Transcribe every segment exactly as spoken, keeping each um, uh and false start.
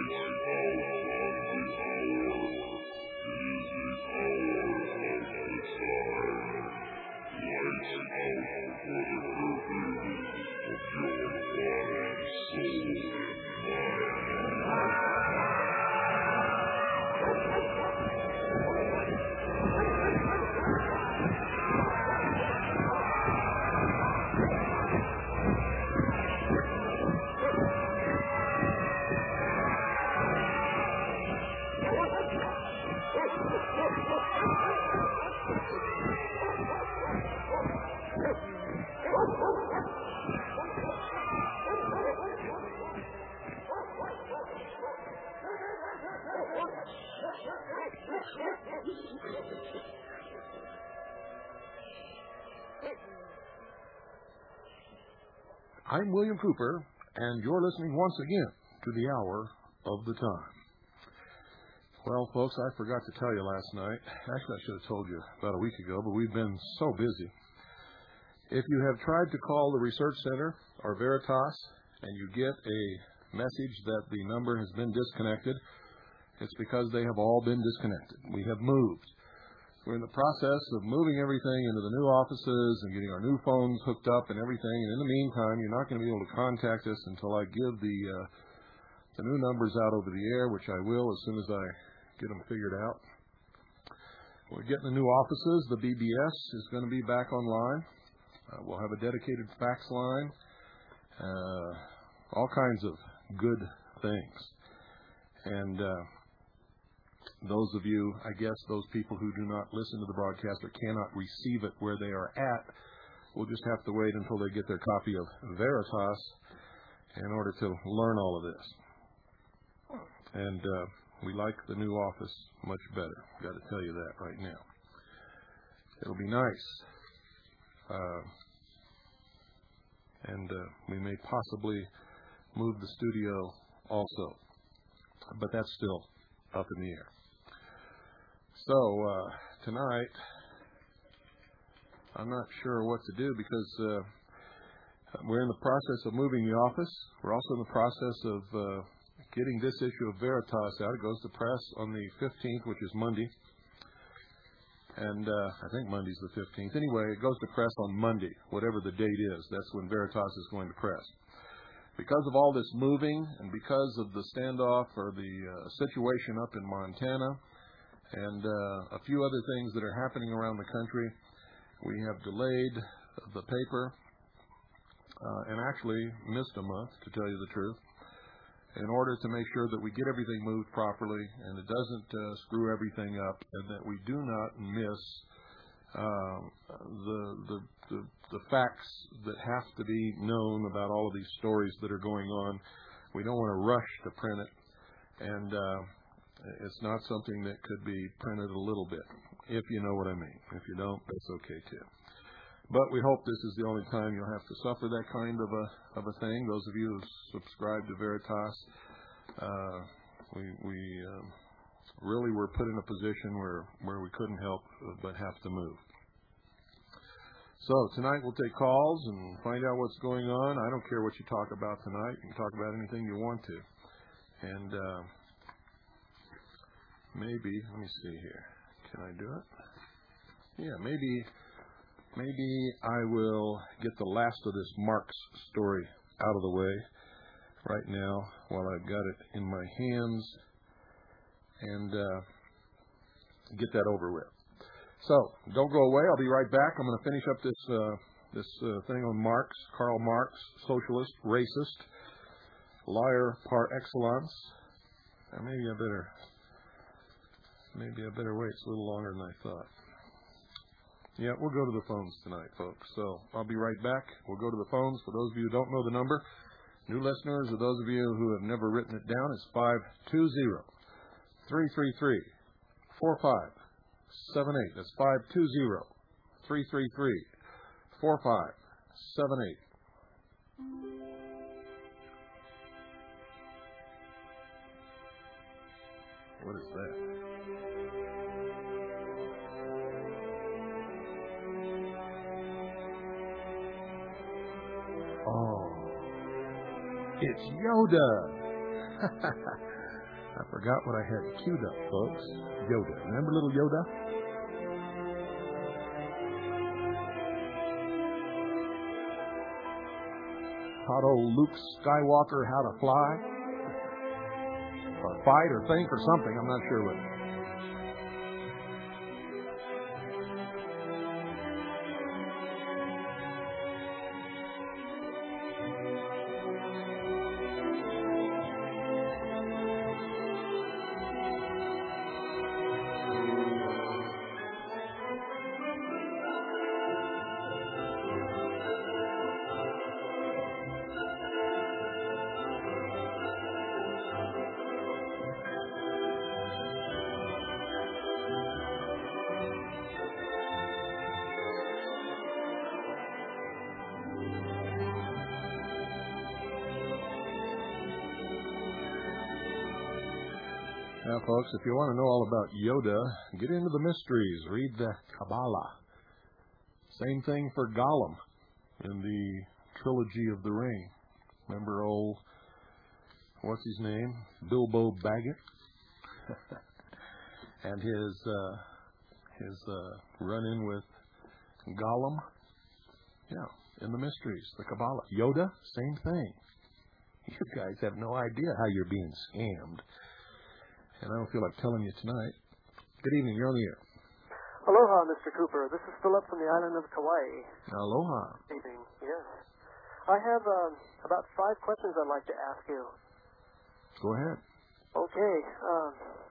I'm William Cooper, and you're listening once again to the Hour of the Time. Well, folks, I forgot to tell you last night. Actually, I should have told you about a week ago, but we've been so busy. If you have tried to call the Research Center or Veritas and you get a message that the number has been disconnected, it's because they have all been disconnected. We have moved. We're in the process of moving everything into the new offices and getting our new phones hooked up and everything. And in the meantime, you're not going to be able to contact us until I give the uh, the new numbers out over the air, which I will as soon as I get them figured out. We're getting the new offices. The B B S is going to be back online. Uh, we'll have a dedicated fax line. Uh, all kinds of good things. And uh, those of you, I guess, those people who do not listen to the broadcast or cannot receive it where they are at, will just have to wait until they get their copy of Veritas in order to learn all of this. And uh, we like the new office much better. Got to tell you that right now. It'll be nice. Uh, and uh, we may possibly move the studio also. But that's still up in the air. So, uh, tonight, I'm not sure what to do because uh, we're in the process of moving the office. We're also in the process of uh, getting this issue of Veritas out. It goes to press on the fifteenth, which is Monday. And uh, I think Monday's the fifteenth. Anyway, it goes to press on Monday, whatever the date is. That's when Veritas is going to press. Because of all this moving and because of the standoff or the uh, situation up in Montana, and uh, a few other things that are happening around the country, we have delayed the paper uh, and actually missed a month, to tell you the truth, in order to make sure that we get everything moved properly and it doesn't uh, screw everything up, and that we do not miss uh, the, the the the facts that have to be known about all of these stories that are going on. We don't want to rush to print it, and uh, it's not something that could be printed a little bit, if you know what I mean. If you don't, that's okay too. But we hope this is the only time you'll have to suffer that kind of a of a thing. Those of you who subscribe to Veritas, uh, we we um, really were put in a position where where we couldn't help but have to move. So tonight we'll take calls and find out what's going on. I don't care what you talk about tonight. You can talk about anything you want to, and. Uh, Maybe, let me see here. Can I do it? Yeah, maybe maybe I will get the last of this Marks story out of the way right now while I've got it in my hands and uh, get that over with. So, don't go away. I'll be right back. I'm going to finish up this uh, this uh, thing on Marx, Karl Marx, socialist, racist, liar par excellence. Or maybe I better... Maybe I better wait. It's a little longer than I thought. Yeah, we'll go to the phones tonight, folks. So I'll be right back. We'll go to the phones. For those of you who don't know the number, new listeners, or those of you who have never written it down, it's five two zero, three three three, four five seven eight. That's five two zero, three three three, four five seven eight. What is that? Oh, it's Yoda. I forgot what I had queued up, folks. Yoda. Remember little Yoda? Taught old Luke Skywalker how to fly, or fight, or think, or something. I'm not sure what. Now, folks, if you want to know all about Yoda, get into the mysteries. Read the Kabbalah. Same thing for Gollum in the trilogy of the Ring. Remember old, what's his name? Bilbo Baggett? and his uh, his uh, run-in with Gollum. Yeah, in the mysteries, the Kabbalah. Yoda, same thing. You guys have no idea how you're being scammed. And I don't feel like telling you tonight. Good evening. You're on the air. Aloha, Mister Cooper. This is Philip from the island of Kauai. Aloha. Good evening. Yes. I have um, about five questions I'd like to ask you. Go ahead. Okay. Um,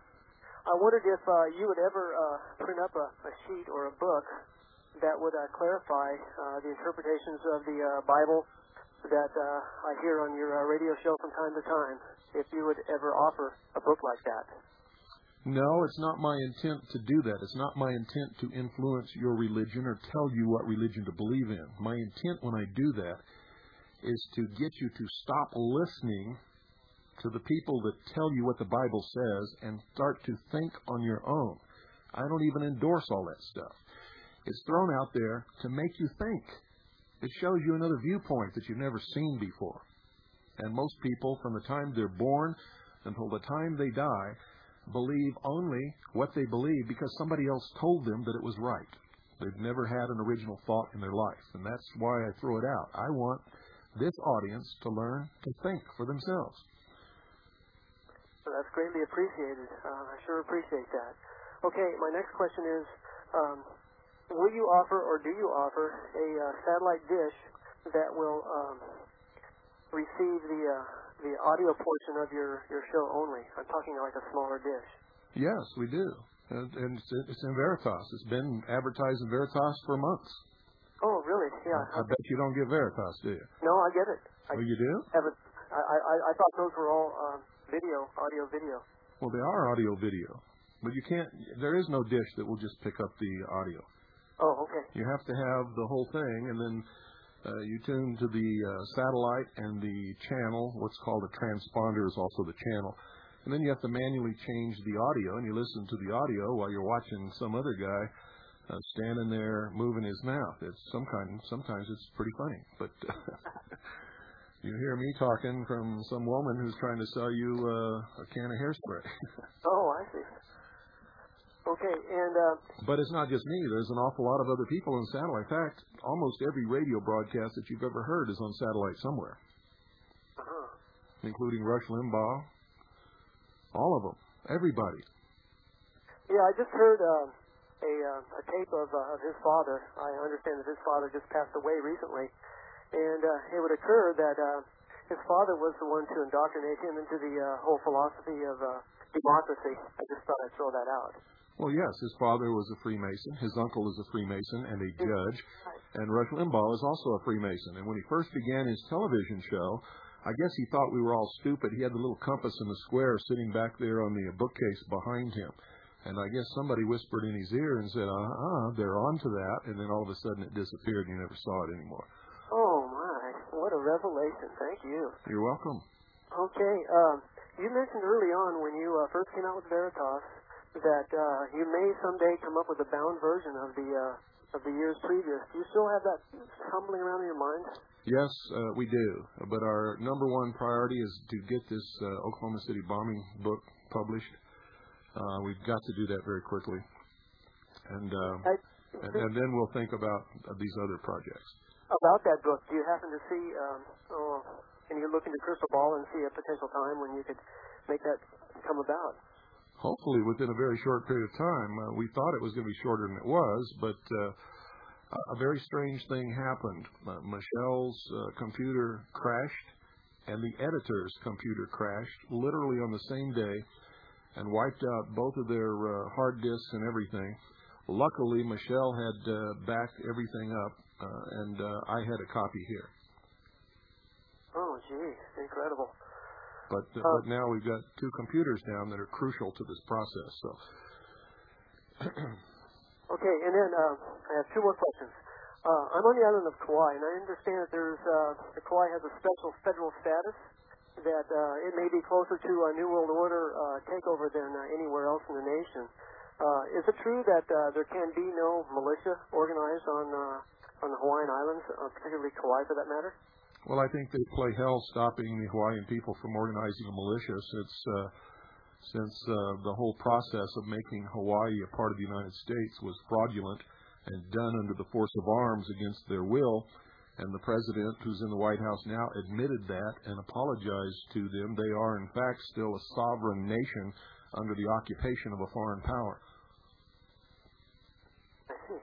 I wondered if uh, you would ever uh, print up a, a sheet or a book that would uh, clarify uh, the interpretations of the uh, Bible that uh, I hear on your uh, radio show from time to time. If you would ever offer a book like that. No, it's not my intent to do that. It's not my intent to influence your religion or tell you what religion to believe in. My intent when I do that is to get you to stop listening to the people that tell you what the Bible says and start to think on your own. I don't even endorse all that stuff. It's thrown out there to make you think. It shows you another viewpoint that you've never seen before. And most people, from the time they're born until the time they die, believe only what they believe because somebody else told them that it was right. They've never had an original thought in their life, and that's why I throw it out. I want this audience to learn to think for themselves. Well, that's greatly appreciated. Uh, I sure appreciate that. Okay, my next question is, um, will you offer or do you offer a uh, satellite dish that will... Um, receive the uh, the audio portion of your, your show only? I'm talking like a smaller dish. Yes, we do. And, and it's, it's in Veritas. It's been advertised in Veritas for months. Oh, really? Yeah. I, I bet you don't get Veritas, do you? No, I get it. I oh, you do? Haven't, I, I, I thought those were all uh, video, audio, video. Well, they are audio, video. But you can't, there is no dish that will just pick up the audio. Oh, okay. You have to have the whole thing, and then Uh, you tune to the uh, satellite and the channel. What's called a transponder is also the channel. And then you have to manually change the audio, and you listen to the audio while you're watching some other guy uh, standing there moving his mouth. It's some kind. Sometimes it's pretty funny. But you hear me talking from some woman who's trying to sell you uh, a can of hairspray. Oh, I see. Okay, and... Uh, but it's not just me. There's an awful lot of other people on satellite. In fact, almost every radio broadcast that you've ever heard is on satellite somewhere, uh-huh. including Rush Limbaugh, all of them, everybody. Yeah, I just heard uh, a, uh, a tape of, uh, of his father. I understand that his father just passed away recently, and uh, it would occur that uh, his father was the one to indoctrinate him into the uh, whole philosophy of uh, democracy. I just thought I'd throw that out. Well, yes, his father was a Freemason. His uncle is a Freemason and a judge. And Rush Limbaugh is also a Freemason. And when he first began his television show, I guess he thought we were all stupid. He had the little compass in the square sitting back there on the bookcase behind him. And I guess somebody whispered in his ear and said, uh-uh, they're on to that. And then all of a sudden it disappeared and you never saw it anymore. Oh, my. What a revelation. Thank you. You're welcome. Okay. Um, you mentioned early on when you uh, first came out with Veritas that uh, you may someday come up with a bound version of the uh, of the years previous. Do you still have that tumbling around in your mind? Yes, uh, we do. But our number one priority is to get this uh, Oklahoma City bombing book published. Uh, we've got to do that very quickly. And, uh, I, and, and then we'll think about these other projects. About that book, do you happen to see, um, oh, can you look into crystal ball and see a potential time when you could make that come about? Hopefully within a very short period of time. Uh, we thought it was going to be shorter than it was, but uh, a very strange thing happened. Uh, Michelle's uh, computer crashed, and the editor's computer crashed literally on the same day and wiped out both of their uh, hard disks and everything. Luckily, Michelle had uh, backed everything up, uh, and uh, I had a copy here. Oh, gee, incredible. But, uh, uh, but now we've got two computers down that are crucial to this process. So. Okay, and then uh, I have two more questions. Uh, I'm on the island of Kauai, and I understand that there's uh, that Kauai has a special federal status, that uh, it may be closer to a New World Order uh, takeover than uh, anywhere else in the nation. Uh, is it true that uh, there can be no militia organized on uh, on the Hawaiian Islands, uh, particularly Kauai for that matter? Well, I think they play hell stopping the Hawaiian people from organizing a militia since uh, since uh, the whole process of making Hawaii a part of the United States was fraudulent and done under the force of arms against their will. And the president, who's in the White House now, admitted that and apologized to them. They are, in fact, still a sovereign nation under the occupation of a foreign power. I see.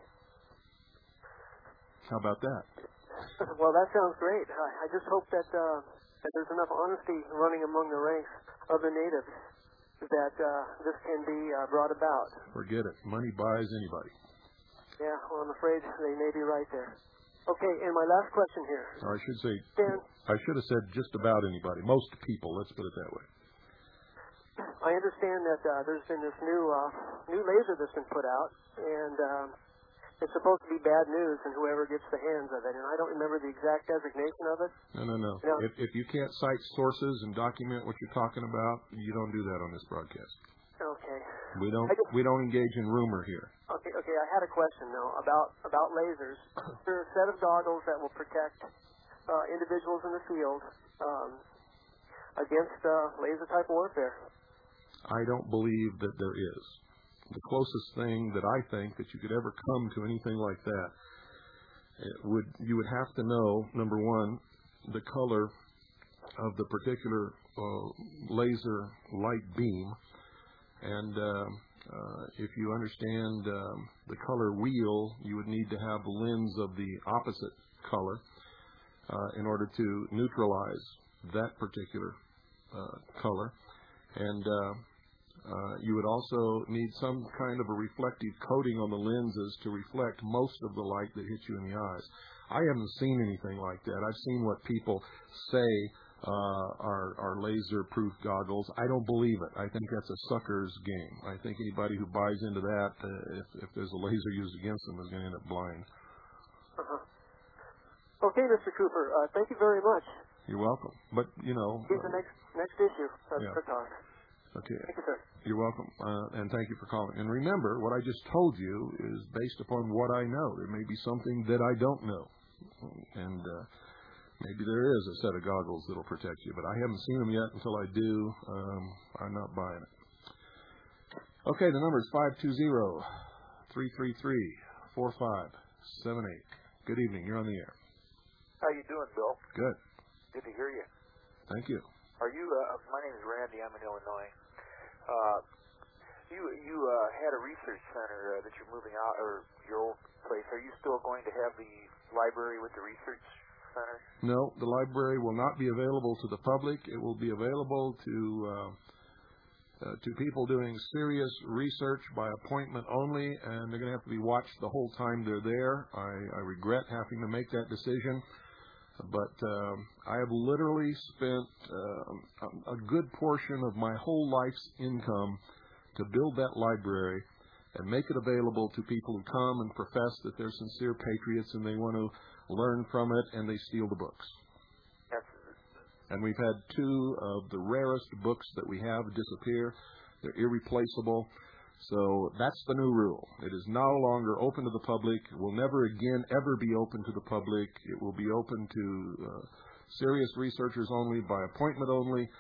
How about that? Well, that sounds great. I, I just hope that, uh, that there's enough honesty running among the ranks of the natives that uh, this can be uh, brought about. Forget it. Money buys anybody. Yeah, well, I'm afraid they may be right there. Okay, and my last question here. Or I should say, Dan, I should have said just about anybody. Most people, let's put it that way. I understand that uh, there's been this new uh, new laser that's been put out, and um, it's supposed to be bad news, and whoever gets the hands of it. And I don't remember the exact designation of it. No, no, no. You know, if, if you can't cite sources and document what you're talking about, you don't do that on this broadcast. Okay. We don't. I just, we don't engage in rumor here. Okay. Okay. I had a question though about about lasers. There are a set of goggles that will protect uh, individuals in the field um, against uh, laser type warfare. I don't believe that there is. The closest thing that I think that you could ever come to anything like that it would you would have to know, number one, the color of the particular uh, laser light beam, and uh, uh, if you understand um, the color wheel, you would need to have the lens of the opposite color uh, in order to neutralize that particular uh, color, and uh, Uh, you would also need some kind of a reflective coating on the lenses to reflect most of the light that hits you in the eyes. I haven't seen anything like that. I've seen what people say uh, are, are laser-proof goggles. I don't believe it. I think that's a sucker's game. I think anybody who buys into that, uh, if, if there's a laser used against them, is going to end up blind. Uh-huh. Okay, Mister Cooper. Uh, thank you very much. You're welcome. But, you know... Here's uh, the next, next issue of yeah. Quick Talk. Okay. Thank you, sir. You're welcome, uh, and thank you for calling. And remember, what I just told you is based upon what I know. There may be something that I don't know, and uh, maybe there is a set of goggles that will protect you, but I haven't seen them yet. Until I do, um, I'm not buying it. Okay, the number is five two zero, three three three, four five seven eight. Good evening. You're on the air. How you doing, Bill? Good. Good to hear you. Thank you. Are you? Uh, my name is Randy. I'm in Illinois. Uh, you you uh, had a research center uh, that you're moving out, or your old place. Are you still going to have the library with the research center? No, the library will not be available to the public. It will be available to uh, uh, to people doing serious research by appointment only, and they're going to have to be watched the whole time they're there. I, I regret having to make that decision. But um, I have literally spent uh, a good portion of my whole life's income to build that library and make it available to people who come and profess that they're sincere patriots and they want to learn from it, and they steal the books. Yes. And we've had two of the rarest books that we have disappear. They're irreplaceable. So that's the new rule. It is no longer open to the public. It will never again ever be open to the public. It will be open to uh, serious researchers only, by appointment only.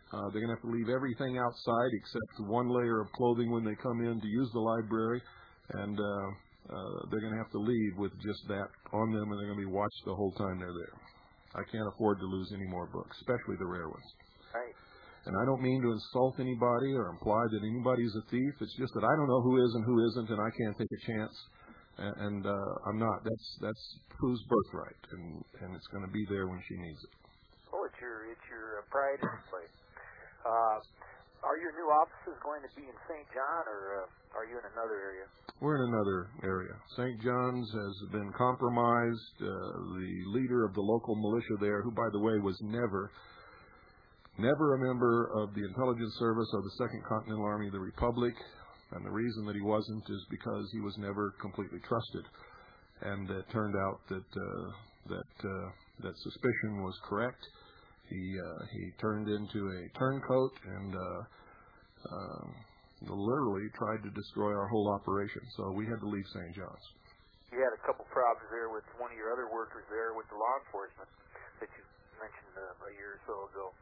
Uh, they're going to have to leave everything outside except one layer of clothing when they come in to use the library, and uh, uh, they're going to have to leave with just that on them, and they're going to be watched the whole time they're there. I can't afford to lose any more books, especially the rare ones. Right. And I don't mean to insult anybody or imply that anybody's a thief. It's just that I don't know who is and who isn't, and I can't take a chance. And, and uh, I'm not. That's that's Pooh's birthright, and, and it's going to be there when she needs it. Oh, it's your it's your pride in the place. Uh, are your new offices going to be in Saint John, or uh, are you in another area? We're in another area. Saint John's has been compromised. Uh, the leader of the local militia there, who, by the way, was never, never a member of the intelligence service of the Second Continental Army of the Republic, and the reason that he wasn't is because he was never completely trusted. And it turned out that uh, that uh, that suspicion was correct. He uh, he turned into a turncoat and uh, uh, literally tried to destroy our whole operation. So we had to leave Saint John's. You had a couple problems there with one of your other workers there with the law enforcement that you mentioned uh, a year or so ago.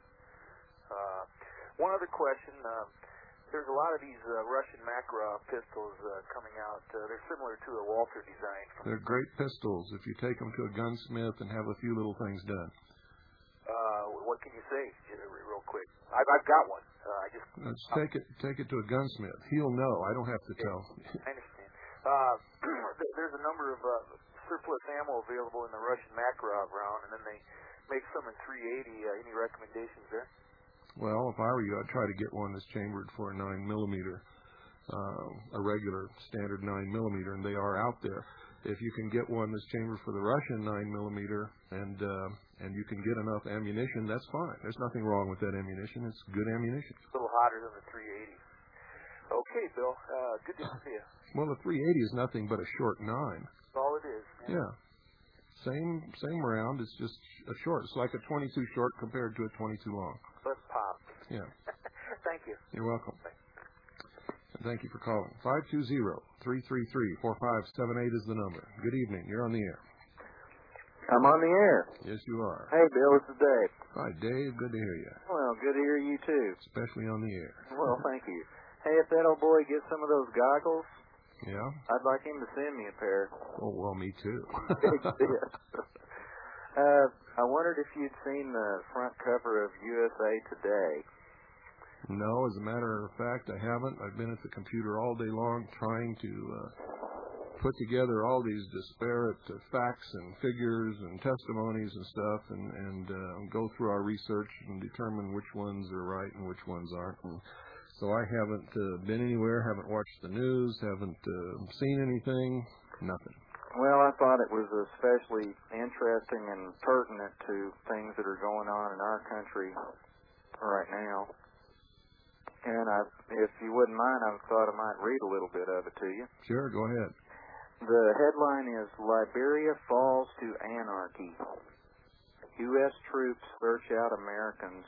Uh, one other question. Uh, there's a lot of these uh, Russian Makarov pistols uh, coming out. Uh, they're similar to a Walther design. They're great pistols if you take them to a gunsmith and have a few little things done. Uh, what can you say, real quick? I've, I've got one. Uh, I just Let's take it take it to a gunsmith. He'll know. I don't have to yeah, tell. I understand. Uh, there's a number of uh, surplus ammo available in the Russian Makarov round, and then they make some in three eighty. Uh, any recommendations there? Well, if I were you, I'd try to get one that's chambered for a nine millimeter, uh, a regular standard nine millimeter, and they are out there. If you can get one that's chambered for the Russian nine millimeter, and uh, and you can get enough ammunition, that's fine. There's nothing wrong with that ammunition. It's good ammunition. A little hotter than the three eighty. Okay, Bill. Uh, good to see you. Well, the three eighty is nothing but a short nine. That's all it is. Man. Yeah. Same same round. It's just a short. It's like a twenty-two short compared to a twenty-two long. Let's pop. Yeah. Thank you. You're welcome. And thank you for calling. five two zero, three three three, four five seven eight is the number. Good evening. You're on the air. I'm on the air. Yes, you are. Hey, Bill, this is Dave. Hi, Dave. Good to hear you. Well, good to hear you, too. Especially on the air. Well, thank you. Hey, if that old boy gets some of those goggles, yeah, I'd like him to send me a pair. Oh, well, me too. uh, I wondered if you'd seen the front cover of U S A Today. No, as a matter of fact, I haven't. I've been at the computer all day long trying to uh, put together all these disparate uh, facts and figures and testimonies and stuff, and, and uh, go through our research and determine which ones are right and which ones aren't. And so I haven't uh, been anywhere, haven't watched the news, haven't uh, seen anything, nothing. Well, I thought it was especially interesting and pertinent to things that are going on in our country right now. And I, if you wouldn't mind, I thought I might read a little bit of it to you. Sure, go ahead. The headline is, Liberia Falls to Anarchy. U S Troops Search Out Americans.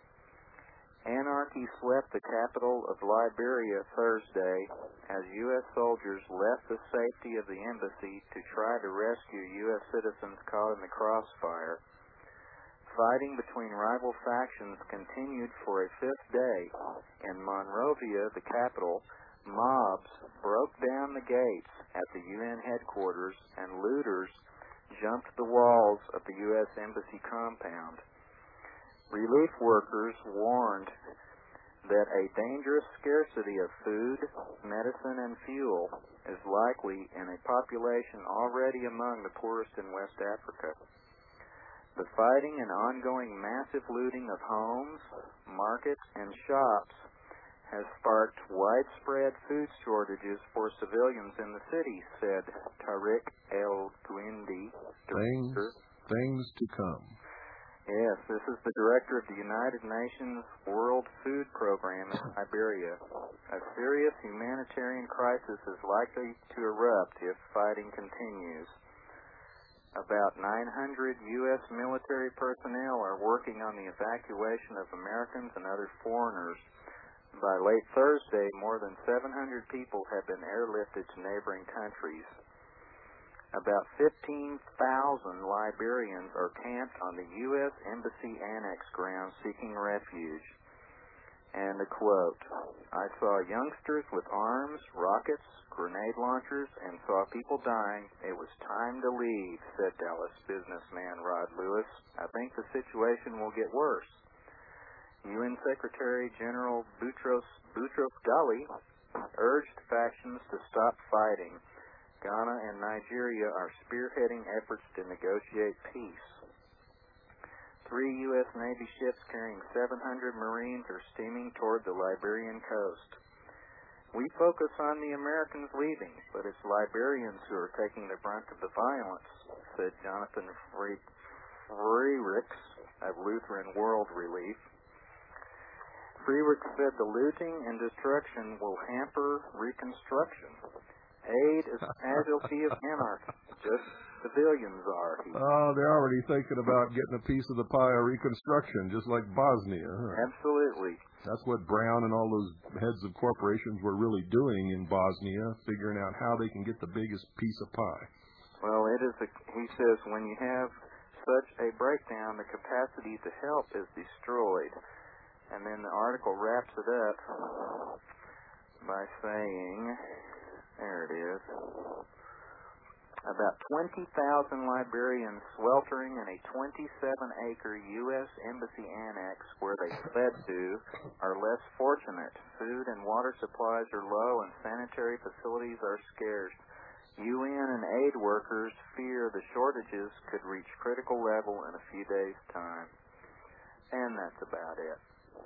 Anarchy swept the capital of Liberia Thursday as U S soldiers left the safety of the embassy to try to rescue U S citizens caught in the crossfire. Fighting between rival factions continued for a fifth day. In Monrovia, the capital, mobs broke down the gates at the U N headquarters and looters jumped the walls of the U S embassy compound. Relief workers warned that a dangerous scarcity of food, medicine, and fuel is likely in a population already among the poorest in West Africa. The fighting and ongoing massive looting of homes, markets, and shops has sparked widespread food shortages for civilians in the city, said Tariq El-Gwindi. Things, things to come. Yes, this is the director of the United Nations World Food Program in Liberia. A serious humanitarian crisis is likely to erupt if fighting continues. About nine hundred U S military personnel are working on the evacuation of Americans and other foreigners. By late Thursday, more than seven hundred people have been airlifted to neighboring countries. About fifteen thousand Liberians are camped on the U S Embassy Annex grounds seeking refuge. And a quote, I saw youngsters with arms, rockets, grenade launchers, and saw people dying. It was time to leave, said Dallas businessman Rod Lewis. I think the situation will get worse. U N Secretary General Boutros, Boutros Ghali urged factions to stop fighting. Ghana and Nigeria are spearheading efforts to negotiate peace. Three U S Navy ships carrying seven hundred Marines are steaming toward the Liberian coast. We focus on the Americans leaving, but it's Liberians who are taking the brunt of the violence, said Jonathan Freiricks of Lutheran World Relief. Freiricks said the looting and destruction will hamper reconstruction. Aid is a casualty of anarchy. Just civilians are. Oh, they're already thinking about getting a piece of the pie of reconstruction, just like Bosnia. Huh? Absolutely. That's what Brown and all those heads of corporations were really doing in Bosnia, figuring out how they can get the biggest piece of pie. Well, it is. A, he says when you have such a breakdown, the capacity to help is destroyed. And then the article wraps it up by saying, there it is. About twenty thousand Liberians sweltering in a twenty-seven acre U S embassy annex where they fled to are less fortunate. Food and water supplies are low and sanitary facilities are scarce. U N and aid workers fear the shortages could reach critical level in a few days' time. And that's about it.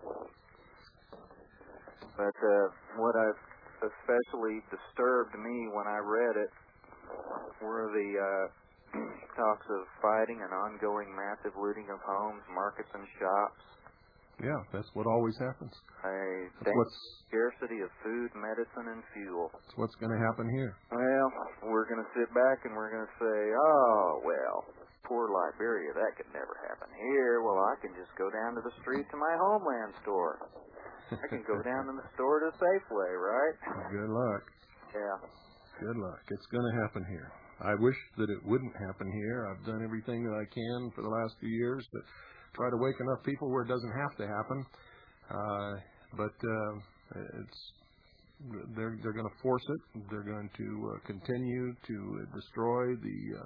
But uh, what I've especially disturbed me when I read it were the uh, talks of fighting and ongoing massive looting of homes, markets, and shops. Yeah, that's what always happens. A what's, scarcity of food, medicine, and fuel. That's what's going to happen here. Well, we're going to sit back and we're going to say, oh, well, poor Liberia, that could never happen here. Well, I can just go down to the street to my Homeland store. I can go down to the store to Safeway, right? Good luck. Yeah. Good luck. It's going to happen here. I wish that it wouldn't happen here. I've done everything that I can for the last few years to try to wake enough people where it doesn't have to happen. Uh, but uh, it's they're they're going to force it. They're going to uh, continue to destroy the uh,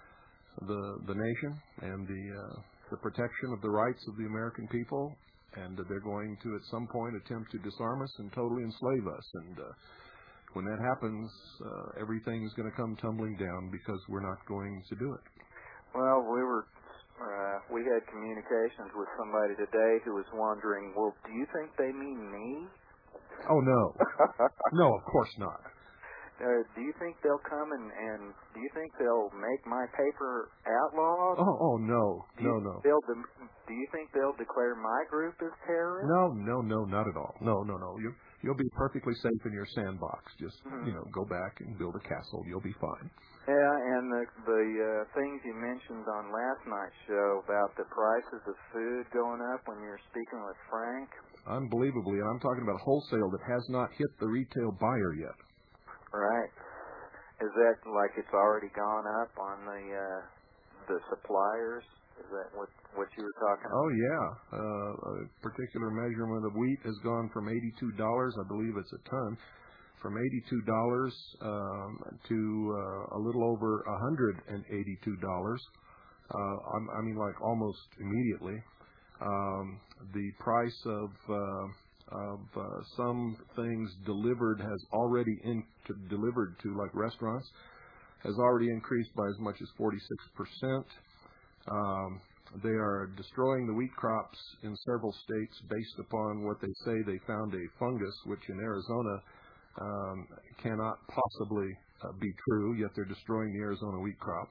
the the nation and the uh, the protection of the rights of the American people. And they're going to, at some point, attempt to disarm us and totally enslave us. And uh, when that happens, uh, everything is going to come tumbling down because we're not going to do it. Well, we were uh, we had communications with somebody today who was wondering, well, do you think they mean me? Oh, no. No, of course not. Uh, do you think they'll come and, and do you think they'll make my paper outlawed? Oh, oh no, do no, you, no. They'll de- do you think they'll declare my group as terrorist? No, no, no, not at all. No, no, no. You you'll be perfectly safe in your sandbox. Just mm-hmm. you know, go back and build a castle. You'll be fine. Yeah, and the the uh, things you mentioned on last night's show about the prices of food going up when you were speaking with Frank. Unbelievably, and I'm talking about wholesale that has not hit the retail buyer yet. Right. Is that like it's already gone up on the uh, the suppliers? Is that what what you were talking about? Oh yeah. Uh, a particular measurement of wheat has gone from eighty-two dollars, I believe it's a ton, from eighty-two dollars um, to uh, a little over one hundred eighty-two dollars. Uh, I mean, like almost immediately. Um, the price of uh, of uh, some things delivered has already in to, delivered to like restaurants has already increased by as much as forty-six percent. Um, they are destroying the wheat crops in several states based upon what they say they found a fungus, which in Arizona um, cannot possibly uh, be true, yet they're destroying the Arizona wheat crop.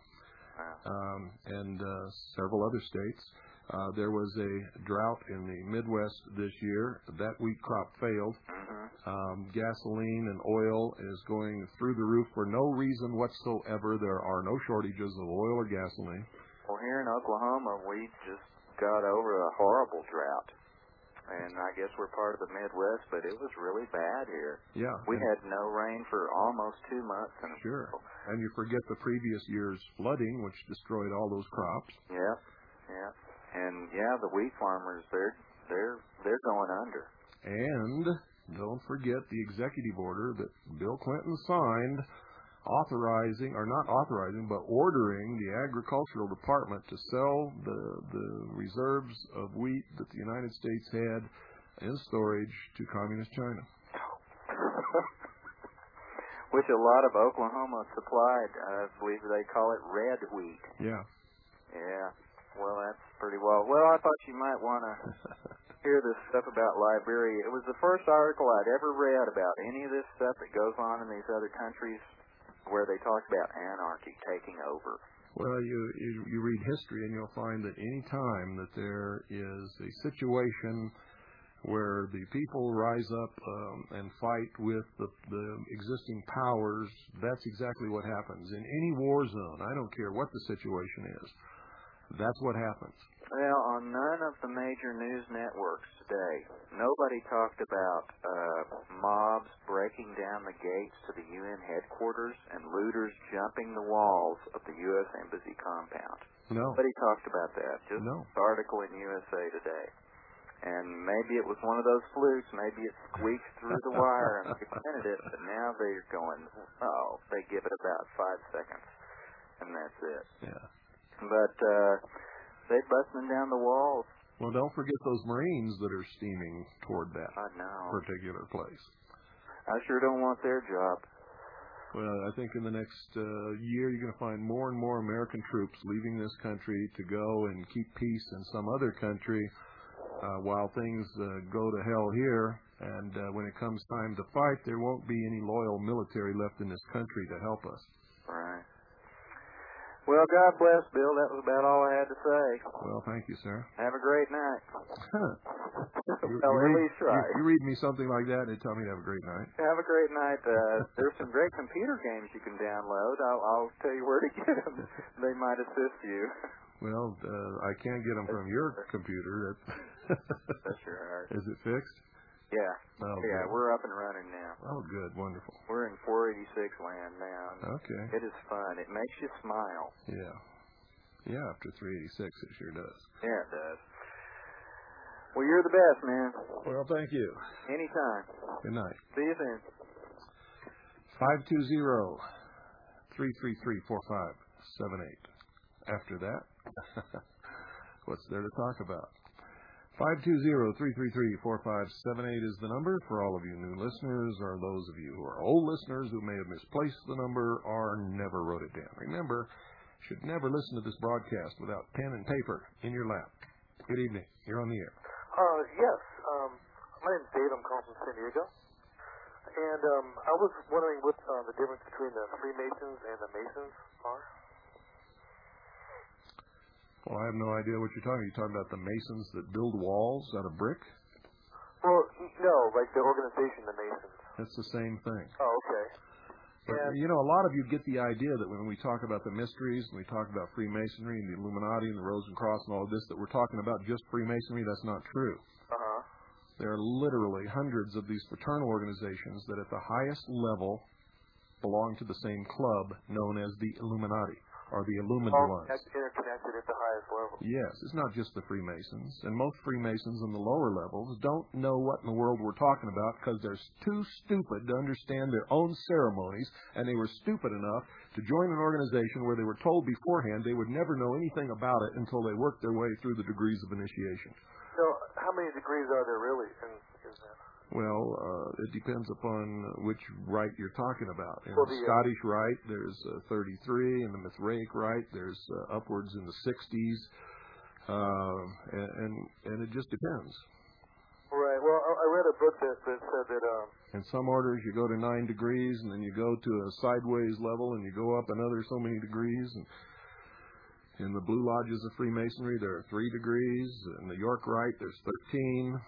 Um, and uh, several other states. Uh, there was a drought in the Midwest this year. That wheat crop failed. Um, gasoline and oil is going through the roof for no reason whatsoever. There are no shortages of oil or gasoline. Well, here in Oklahoma, we just got over a horrible drought. And I guess we're part of the Midwest, but it was really bad here. Yeah. We had no rain for almost two months. And sure. And you forget the previous year's flooding, which destroyed all those crops. Yeah, yeah. And, yeah, the wheat farmers, they're they're they're going under. And don't forget the executive order that Bill Clinton signed authorizing, or not authorizing, but ordering the Agricultural Department to sell the, the reserves of wheat that the United States had in storage to Communist China. Which a lot of Oklahoma supplied. I believe they call it red wheat. Yeah. Yeah. Well, that's pretty well. Well, I thought you might want to hear this stuff about Liberia. It was the first article I'd ever read about any of this stuff that goes on in these other countries where they talk about anarchy taking over. Well, you, you you read history and you'll find that any time that there is a situation where the people rise up um, and fight with the, the existing powers, that's exactly what happens. In any war zone, I don't care what the situation is, that's what happens. Well, on none of the major news networks today, nobody talked about uh, mobs breaking down the gates to the U N headquarters and looters jumping the walls of the U S Embassy compound. No. Nobody talked about that. Just no. this article in U S A Today. And maybe it was one of those flukes. Maybe it squeaked through the wire and they printed it, but now they're going, oh, they give it about five seconds, and that's it. Yeah. But uh, they're busting down the walls. Well, don't forget those Marines that are steaming toward that I know. particular place. I sure don't want their job. Well, I think in the next uh, year you're going to find more and more American troops leaving this country to go and keep peace in some other country uh, while things uh, go to hell here. And uh, when it comes time to fight, there won't be any loyal military left in this country to help us. Right. Well, God bless, Bill. That was about all I had to say. Well, thank you, sir. Have a great night. you, well, you, at read, least try. you, you read me something like that and tell me to have a great night. Have a great night. Uh, there's some great computer games you can download. I'll, I'll tell you where to get them. They might assist you. Well, uh, I can't get them from your computer. That's your heart. Is it fixed? Yeah. Oh, yeah, good. we're up and running now. Oh, good. Wonderful. We're in four eighty-six land now. Okay. It is fun. It makes you smile. Yeah. Yeah, after three eighty-six, it sure does. Yeah, it does. Well, you're the best, man. Well, thank you. Anytime. Good night. See you soon. five two zero, three three three, four five seven eight. After that, what's there to talk about? five two zero, three three three, four five seven eight is the number for all of you new listeners, or those of you who are old listeners who may have misplaced the number or never wrote it down. Remember, you should never listen to this broadcast without pen and paper in your lap. Good evening. You're on the air. Uh, yes. Um, my name's Dave. I'm calling from San Diego. And um, I was wondering what uh, the difference between the Freemasons and the Masons are. Well, I have no idea what you're talking about. You're talking about the Masons that build walls out of brick? Well, no, like the organization, the Masons. It's the same thing. Oh, okay. But, And, you know, a lot of you get the idea that when we talk about the mysteries, when we talk about Freemasonry and the Illuminati and the Rosencross and all of this, that we're talking about just Freemasonry. That's not true. uh-huh. There are literally hundreds of these fraternal organizations that at the highest level belong to the same club known as the Illuminati, or the Illumined All ones. interconnected at the highest level. Yes, it's not just the Freemasons. And most Freemasons on the lower levels don't know what in the world we're talking about because they're too stupid to understand their own ceremonies, and they were stupid enough to join an organization where they were told beforehand they would never know anything about it until they worked their way through the degrees of initiation. So, how many degrees are there really in, in that? Well, uh, it depends upon which rite you're talking about. In Well, the the, uh, Scottish rite, there's uh, thirty-three. In the Mithraic rite, there's uh, upwards in the sixties. Uh, and, and and it just depends. Right. Well, I, I read a book that, that said that... Um, In some orders, you go to nine degrees, and then you go to a sideways level, and you go up another so many degrees. And in the Blue Lodges of Freemasonry, there are three degrees. In the York Rite, there's thirteen.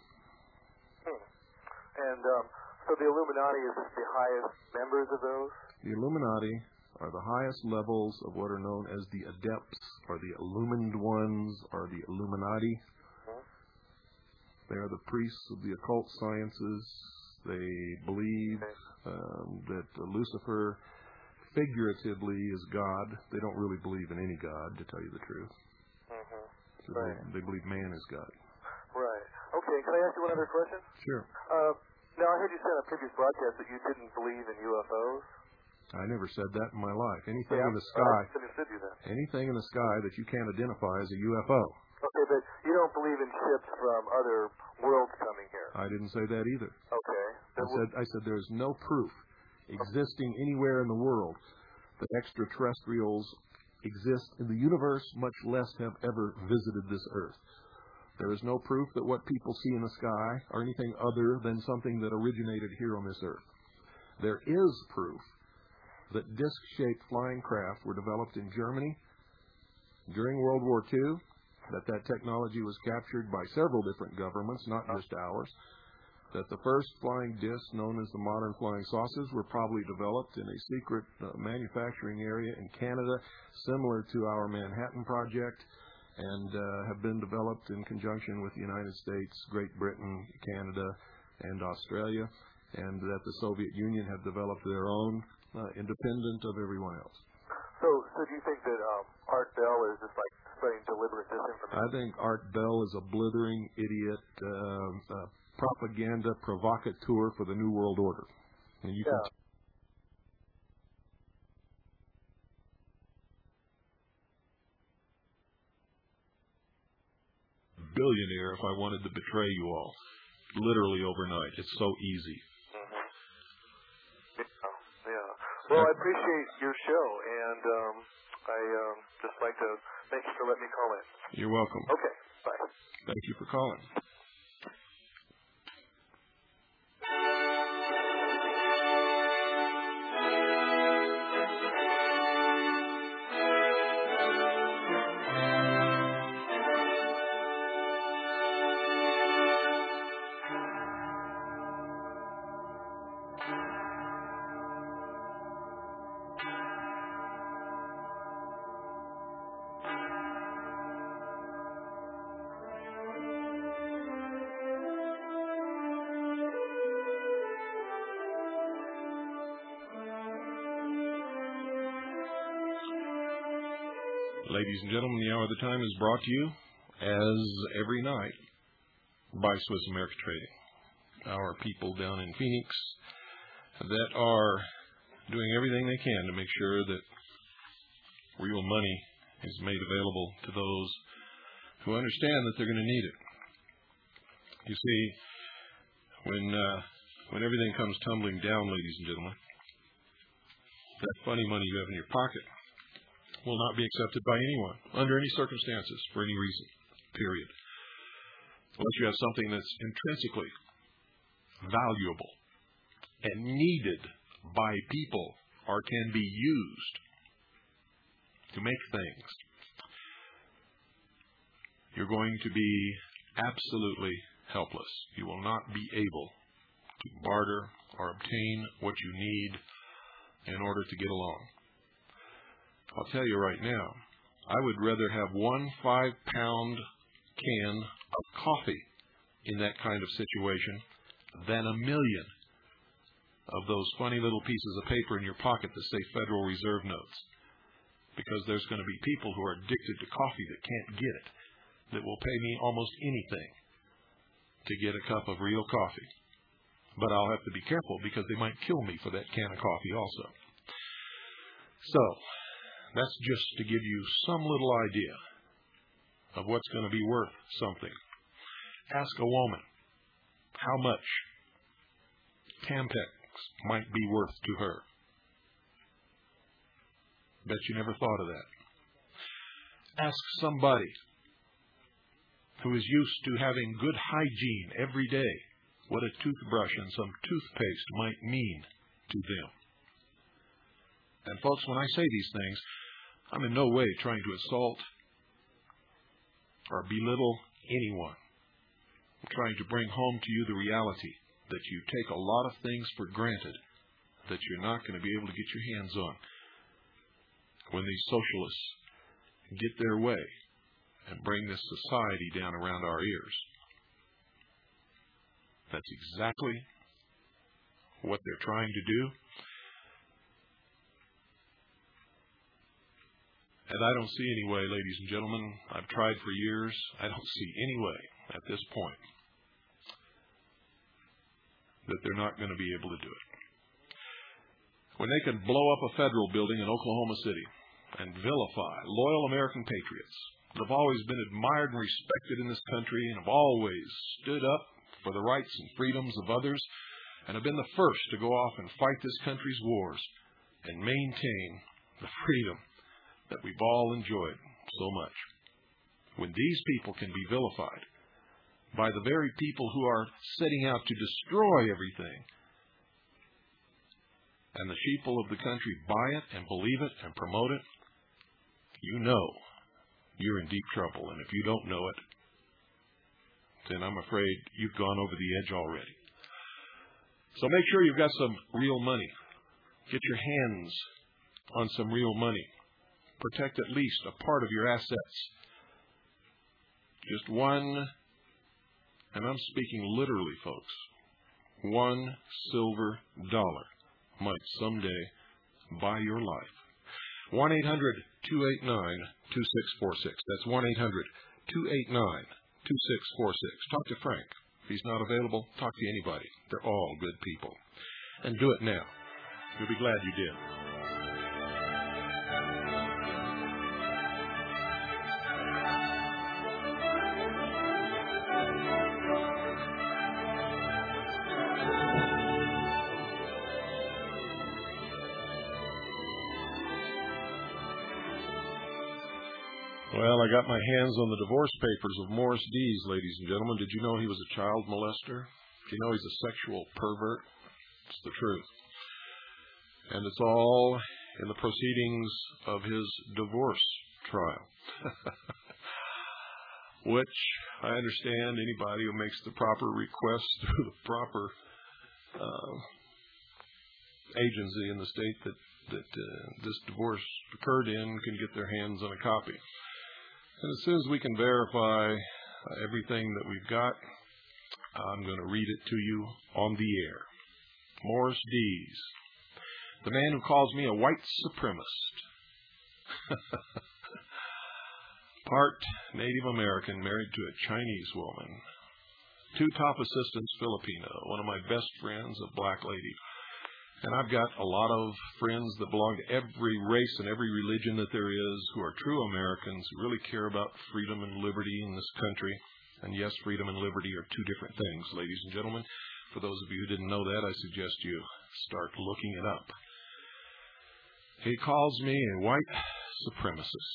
And um, so the Illuminati is the highest members of those? The Illuminati are the highest levels of what are known as the adepts, or the illumined ones, or the Illuminati. Hmm? They are the priests of the occult sciences. They believe um, that Lucifer figuratively is God. They don't really believe in any God, to tell you the truth. Mm-hmm. So Right. they, they believe man is God. Right. Okay. Okay, can I ask you one other question? Sure. Uh, now, I heard you say on a previous broadcast that you didn't believe in U F Os. I never said that in my life. Anything yeah, in the sky, I understood you then. anything in the sky that you can't identify as a U F O. Okay, but you don't believe in ships from other worlds coming here. I didn't say that either. Okay. I said I said there is no proof existing anywhere in the world that extraterrestrials exist in the universe, much less have ever visited this Earth. There is no proof that what people see in the sky are anything other than something that originated here on this Earth. There is proof that disc-shaped flying craft were developed in Germany during World War Two, that that technology was captured by several different governments, not just ours, that the first flying discs, known as the modern flying saucers, were probably developed in a secret uh, manufacturing area in Canada, similar to our Manhattan Project, and uh, have been developed in conjunction with the United States, Great Britain, Canada, and Australia, and that the Soviet Union have developed their own, uh, independent of everyone else. So, so do you think that um, Art Bell is just like spreading deliberate disinformation? I think Art Bell is a blithering idiot, uh, uh, propaganda provocateur for the New World Order. And you yeah. can billionaire if I wanted to betray you all, literally overnight. It's so easy. Mm-hmm. Yeah, yeah. Well, I appreciate your show, and um, I um, just like to thank you for letting me call in. You're welcome. Okay, bye. Thank you for calling. Ladies and gentlemen, the Hour of the Time is brought to you, as every night, by Swiss America Trading. Our people down in Phoenix that are doing everything they can to make sure that real money is made available to those who understand that they're going to need it. You see, when uh, when everything comes tumbling down, ladies and gentlemen, that funny money you have in your pocket will not be accepted by anyone, under any circumstances, for any reason, period. Unless you have something that's intrinsically valuable and needed by people or can be used to make things, you're going to be absolutely helpless. You will not be able to barter or obtain what you need in order to get along. I'll tell you right now, I would rather have one five-pound can of coffee in that kind of situation than a million of those funny little pieces of paper in your pocket that say Federal Reserve notes. Because there's going to be people who are addicted to coffee that can't get it, that will pay me almost anything to get a cup of real coffee. But I'll have to be careful because they might kill me for that can of coffee also. So, that's just to give you some little idea of what's going to be worth something. Ask a woman how much Tampax might be worth to her. Bet you never thought of that. Ask somebody who is used to having good hygiene every day what a toothbrush and some toothpaste might mean to them. And folks, when I say these things, I'm in no way trying to assault or belittle anyone. I'm trying to bring home to you the reality that you take a lot of things for granted that you're not going to be able to get your hands on when these socialists get their way and bring this society down around our ears. That's exactly what they're trying to do. And I don't see any way, ladies and gentlemen. I've tried for years. I don't see any way at this point that they're not going to be able to do it. When they can blow up a federal building in Oklahoma City and vilify loyal American patriots that have always been admired and respected in this country and have always stood up for the rights and freedoms of others and have been the first to go off and fight this country's wars and maintain the freedom that we've all enjoyed so much. When these people can be vilified by the very people who are setting out to destroy everything, and the sheeple of the country buy it and believe it and promote it, you know you're in deep trouble. And if you don't know it, then I'm afraid you've gone over the edge already. So make sure you've got some real money. Get your hands on some real money. Protect at least a part of your assets. Just one, and I'm speaking literally, folks, one silver dollar might someday buy your life. one eight hundred two eight nine two six four six. That's one eight hundred two eight nine two six four six. Talk to Frank. If he's not available, talk to anybody. They're all good people. And do it now. You'll be glad you did. Well, I got my hands on the divorce papers of Morris Dees, ladies and gentlemen. Did you know he was a child molester? Did you know he's a sexual pervert? It's the truth. And it's all in the proceedings of his divorce trial. Which, I understand, anybody who makes the proper request through the proper uh, agency in the state that, that uh, this divorce occurred in can get their hands on a copy. And as soon as we can verify uh, everything that we've got, I'm going to read it to you on the air. Morris Dees, the man who calls me a white supremacist. Part Native American, married to a Chinese woman. Two top assistants, Filipino. One of my best friends, a black lady. And I've got a lot of friends that belong to every race and every religion that there is who are true Americans who really care about freedom and liberty in this country. And yes, freedom and liberty are two different things, ladies and gentlemen. For those of you who didn't know that, I suggest you start looking it up. He calls me a white supremacist.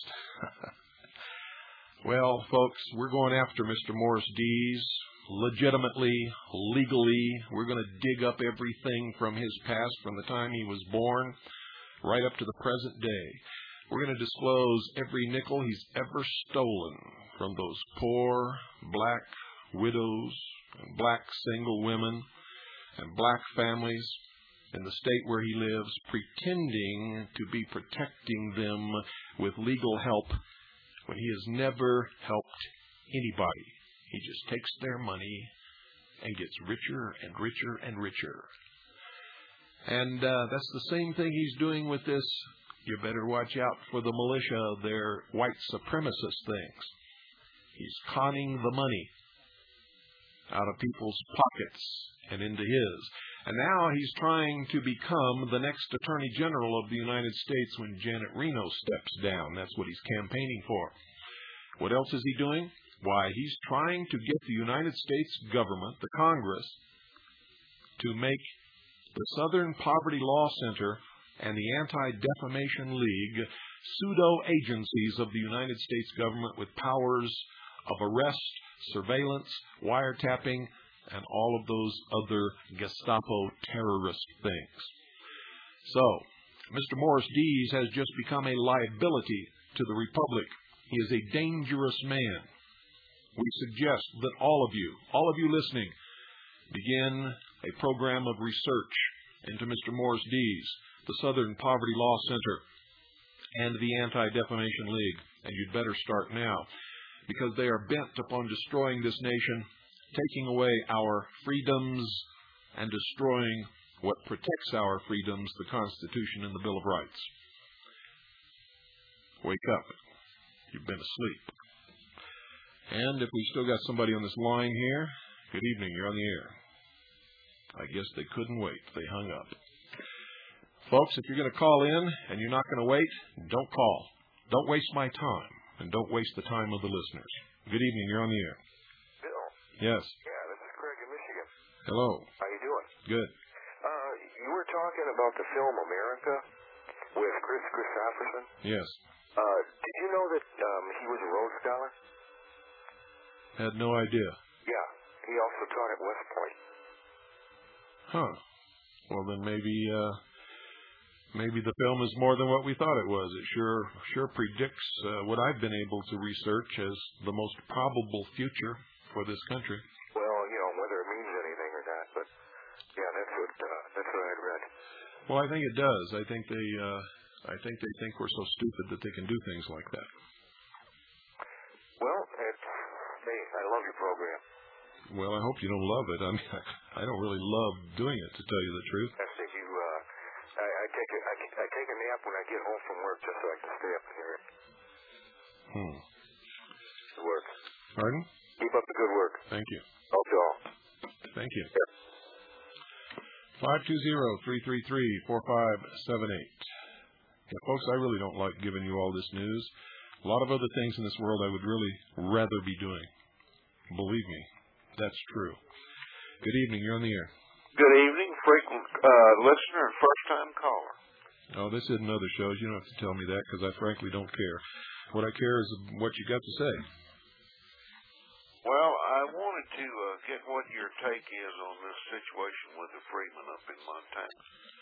Well, folks, we're going after Mister Morris Dees. Legitimately, legally, we're going to dig up everything from his past, from the time he was born, right up to the present day. We're going to disclose every nickel he's ever stolen from those poor black widows and black single women and black families in the state where he lives, pretending to be protecting them with legal help when he has never helped anybody. He just takes their money and gets richer and richer and richer. And uh, that's the same thing he's doing with this. You better watch out for the militia, their white supremacist things. He's conning the money out of people's pockets and into his. And now he's trying to become the next Attorney General of the United States when Janet Reno steps down. That's what he's campaigning for. What else is he doing? Why, he's trying to get the United States government, the Congress, to make the Southern Poverty Law Center and the Anti-Defamation League pseudo-agencies of the United States government with powers of arrest, surveillance, wiretapping, and all of those other Gestapo terrorist things. So, Mister Morris Dees has just become a liability to the Republic. He is a dangerous man. We suggest that all of you, all of you listening, begin a program of research into Mister Morris Dees, the Southern Poverty Law Center, and the Anti-Defamation League. And you'd better start now, because they are bent upon destroying this nation, taking away our freedoms, and destroying what protects our freedoms, the Constitution and the Bill of Rights. Wake up. You've been asleep. And if we still got somebody on this line here, good evening, you're on the air. I guess they couldn't wait. They hung up. Folks, if you're going to call in and you're not going to wait, don't call. Don't waste my time, and don't waste the time of the listeners. Good evening. You're on the air. Bill? Yes. Yeah, this is Craig in Michigan. Hello. How you doing? Good. Uh, you were talking about the film America with Chris Christopherson. Yes. Uh, did you know that um, he was a Rhodes Scholar? Had no idea. Yeah. He also taught at West Point. Huh. Well, then maybe uh, maybe the film is more than what we thought it was. It sure sure predicts uh, what I've been able to research as the most probable future for this country. Well, you know, whether it means anything or not, but yeah, that's what uh, that's what I'd read. Well, I think it does. I think they uh, I think they think we're so stupid that they can do things like that. Well, it's hey, I love your program. Well, I hope you don't love it. I mean, I, I don't really love doing it, to tell you the truth. I think you. Uh, I, I take a, I, I take a nap when I get home from work just so I can stay up and hear it. Hmm. Good work. Pardon? Keep up the good work. Thank you. Help you all. Thank you. Yeah. five two zero, three three three, four five seven eight. Yeah, folks, I really don't like giving you all this news. A lot of other things in this world I would really rather be doing. Believe me, that's true. Good evening. You're on the air. Good evening. Frequent uh, listener and first-time caller. Oh, this isn't other shows. You don't have to tell me that because I frankly don't care. What I care is what you got to say. Well, I wanted to uh, get what your take is on this situation with the freedmen up in Montana.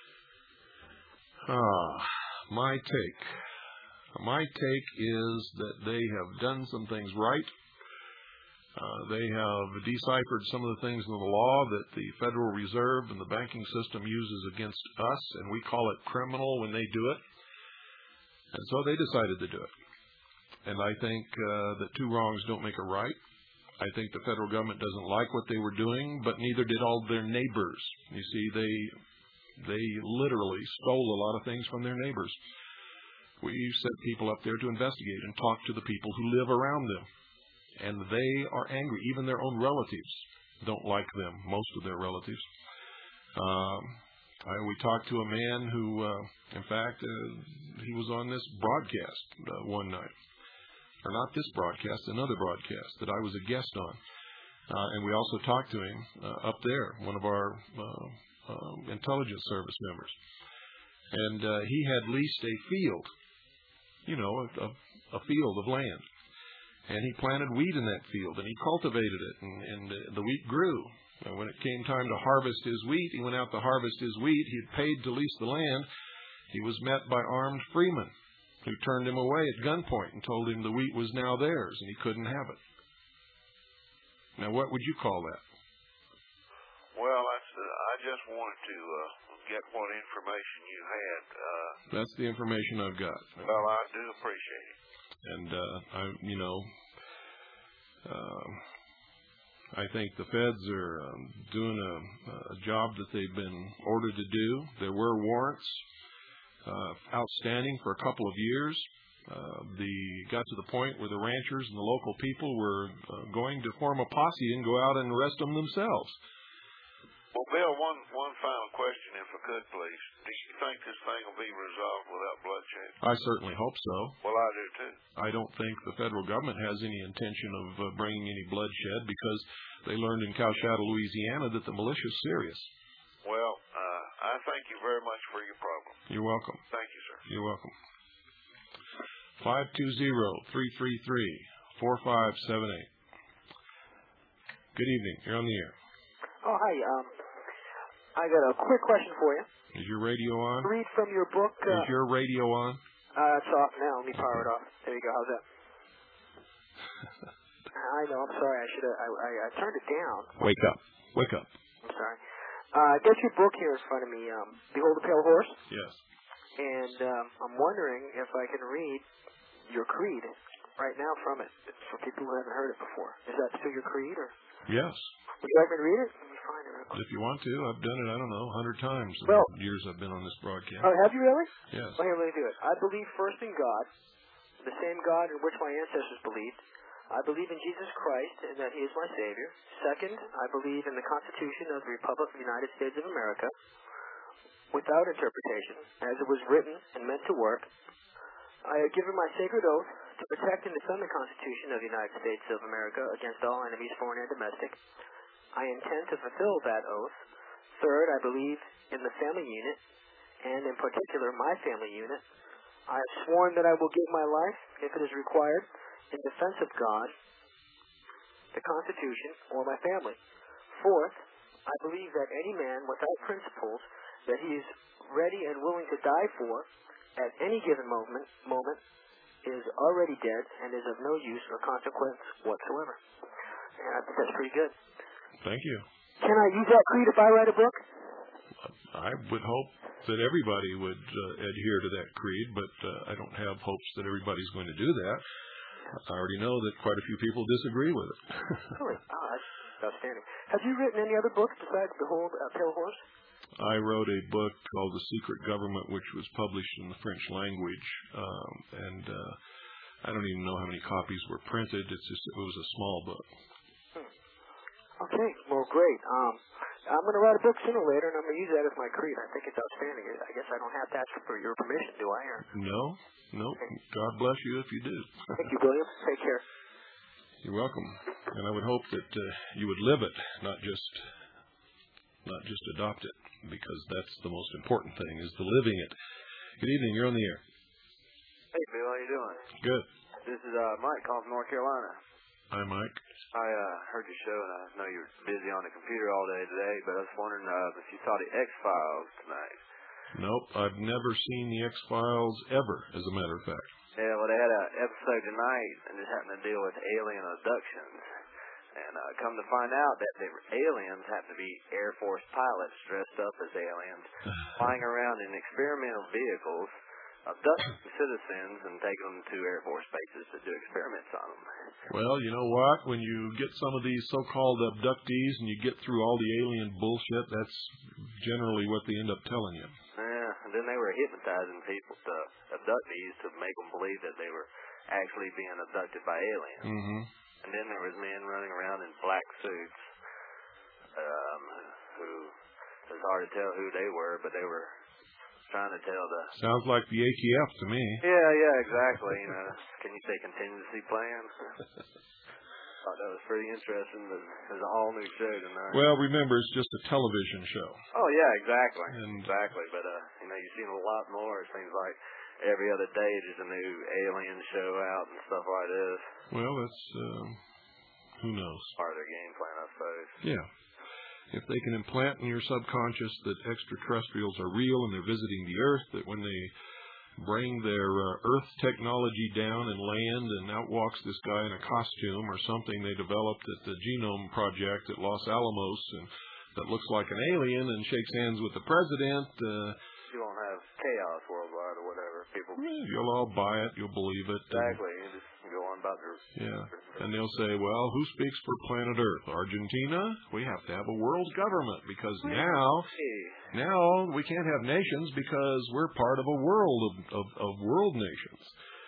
Ah, my take. My take is that they have done some things right. Uh, they have deciphered some of the things in the law that the Federal Reserve and the banking system uses against us, and we call it criminal when they do it. And so they decided to do it. And I think uh, that two wrongs don't make a right. I think the federal government doesn't like what they were doing, but neither did all their neighbors. You see, they they literally stole a lot of things from their neighbors. We sent people up there to investigate and talk to the people who live around them. And they are angry. Even their own relatives don't like them, most of their relatives. Um, I, we talked to a man who, uh, in fact, uh, he was on this broadcast uh, one night. Or not this broadcast, another broadcast that I was a guest on. Uh, and we also talked to him uh, up there, one of our uh, uh, intelligence service members. And uh, he had leased a field, you know, a, a, a field of land. And he planted wheat in that field, and he cultivated it, and, and the wheat grew. And when it came time to harvest his wheat, he went out to harvest his wheat. He had paid to lease the land. He was met by armed freemen who turned him away at gunpoint and told him the wheat was now theirs, and he couldn't have it. Now, what would you call that? Well, that's, uh, I just wanted to uh, get what information you had. Uh, That's the information I've got. Well, I do appreciate it. And, uh, I, you know, uh, I think the feds are um, doing a, a job that they've been ordered to do. There were warrants uh, outstanding for a couple of years. Uh, the got to the point where the ranchers and the local people were uh, going to form a posse and go out and arrest them themselves. Well, Bill, one one final question, if I could, please. Do you think this thing will be resolved without bloodshed? I certainly hope so. Well, I do, too. I don't think the federal government has any intention of uh, bringing any bloodshed because they learned in Coushatta, Louisiana, that the militia is serious. Well, uh, I thank you very much for your program. You're welcome. Thank you, sir. You're welcome. five two zero, three three three, four five seven eight. Good evening. You're on the air. Oh, hi. Um, I got a quick question for you. Is your radio on? Read from your book. Uh, Is your radio on? Uh, it's off now. Let me power it off. There you go. How's that? I know. I'm sorry. I should have. I, I, I turned it down. Wake up. Wake up. I'm sorry. Uh, I got your book here in front of me. Um, Behold the Pale Horse. Yes. And um, I'm wondering if I can read your creed right now from it for people who haven't heard it before. Is that still your creed, or? Yes. Would you like me to read it? Let me find it real quick. If you want to, I've done it, I don't know, a hundred times in well, the years I've been on this broadcast. Oh, have you really? Yes. Well, here, let me do it. I believe first in God, the same God in which my ancestors believed. I believe in Jesus Christ and that he is my Savior. Second, I believe in the Constitution of the Republic of the United States of America without interpretation, as it was written and meant to work. I have given my sacred oath to protect and defend the Constitution of the United States of America against all enemies, foreign and domestic. I intend to fulfill that oath. Third, I believe in the family unit, and in particular my family unit. I have sworn that I will give my life, if it is required, in defense of God, the Constitution, or my family. Fourth, I believe that any man without principles that he is ready and willing to die for at any given moment, moment is already dead and is of no use or consequence whatsoever. And I think that's pretty good. Thank you. Can I use that creed if I write a book? I would hope that everybody would uh, adhere to that creed, but uh, I don't have hopes that everybody's going to do that. I already know that quite a few people disagree with it. Really? Oh, that's outstanding. Have you written any other books besides Behold a Pale Horse? I wrote a book called The Secret Government, which was published in the French language, um, and uh, I don't even know how many copies were printed. It's just it was a small book. Hmm. Okay, well, great. Um, I'm going to write a book sooner or later, and I'm going to use that as my creed. I think it's outstanding. I guess I don't have to ask for your permission, do I? Or? No, no. Okay. God bless you if you do. Thank you, William. Take care. You're welcome. And I would hope that uh, you would live it, not just not just adopt it, because that's the most important thing, is the living it. Good evening. You're on the air. Hey, Bill. How you doing? Good. This is uh, Mike calling from North Carolina. Hi, Mike. I uh, heard your show, and I know you're busy on the computer all day today, but I was wondering uh, if you saw the X-Files tonight. Nope. I've never seen the X-Files ever, as a matter of fact. Yeah, well, they had an episode tonight, and it happened to deal with alien abductions. And uh, come to find out that the aliens happen to be Air Force pilots dressed up as aliens, flying around in experimental vehicles, abducting citizens and taking them to Air Force bases to do experiments on them. Well, you know what? When you get some of these so-called abductees and you get through all the alien bullshit, that's generally what they end up telling you. Yeah, and then they were hypnotizing people, to abductees, to make them believe that they were actually being abducted by aliens. Mm-hmm. And then there was men running around in black suits, um, who, it was hard to tell who they were, but they were trying to tell the... Sounds like the A T F to me. Yeah, yeah, exactly. You know, can you say contingency plans? Thought that was pretty interesting. There's a whole new show tonight. Well, remember, it's just a television show. Oh, yeah, exactly. And exactly. But, uh, you know, you've seen a lot more. It seems like every other day there's a new alien show out and stuff like this. Well, that's, uh, who knows? Part of their game plan, I suppose. Yeah. If they can implant in your subconscious that extraterrestrials are real and they're visiting the Earth, that when they bring their uh, Earth technology down and land and out walks this guy in a costume or something they developed at the Genome Project at Los Alamos and that looks like an alien and shakes hands with the president... Uh, you won't have chaos worldwide or whatever. People, you'll all buy it. You'll believe it. Exactly. You just go on about their... Yeah. And they'll say, well, who speaks for planet Earth? Argentina? We have to have a world government because now, now we can't have nations because we're part of a world of, of, of world nations.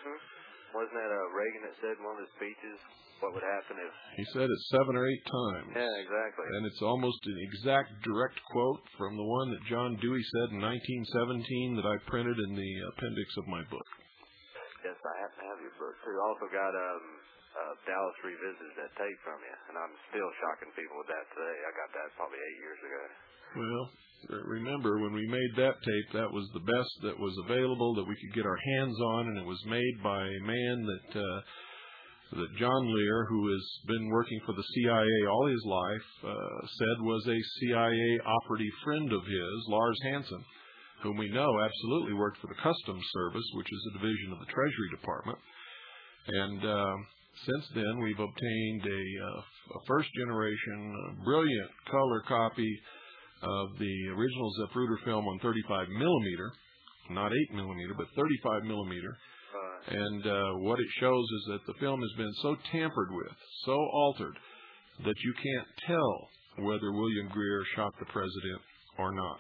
Hmm. Wasn't that uh, Reagan that said in one of his speeches what would happen if... He said it seven or eight times. Yeah, exactly. And it's almost an exact direct quote from the one that John Dewey said in nineteen seventeen that I printed in the appendix of my book. Yes, I have to have your book, too. I also got um, uh, Dallas Revisited that tape from you, and I'm still shocking people with that today. I got that probably eight years ago. Well, remember, when we made that tape, that was the best that was available that we could get our hands on, and it was made by a man that... Uh, that John Lear, who has been working for the C I A all his life, uh, said was a C I A operative friend of his, Lars Hansen, whom we know absolutely worked for the Customs Service, which is a division of the Treasury Department. And uh, since then, we've obtained a, uh, a first-generation, uh, brilliant color copy of the original Zapruder film on thirty-five millimeter, not eight millimeter, but thirty-five millimeter. And uh, what it shows is that the film has been so tampered with, so altered, that you can't tell whether William Greer shot the president or not.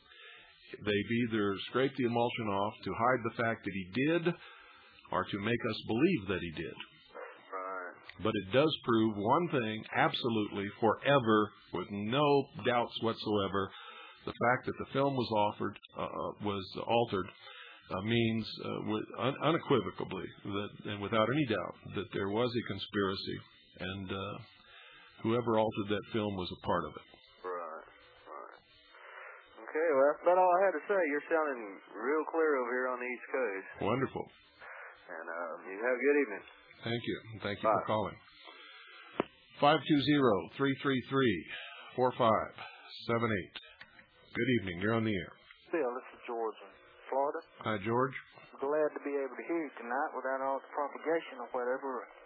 They've either scraped the emulsion off to hide the fact that he did or to make us believe that he did. Right. But it does prove one thing absolutely forever, with no doubts whatsoever. The fact that the film was offered, uh, was altered, uh, means uh, with, un- unequivocally that, and without any doubt, that there was a conspiracy, and uh, whoever altered that film was a part of it. Right, right. Okay, well, that's about all I had to say. You're sounding real clear over here on the East Coast. Wonderful. And uh, you have a good evening. Thank you. Thank you Bye. for calling. five two zero, three three three, four five seven eight. Good evening. You're on the air. Bill, this is George in Florida. Hi, George. Glad to be able to hear you tonight without all the propagation or whatever.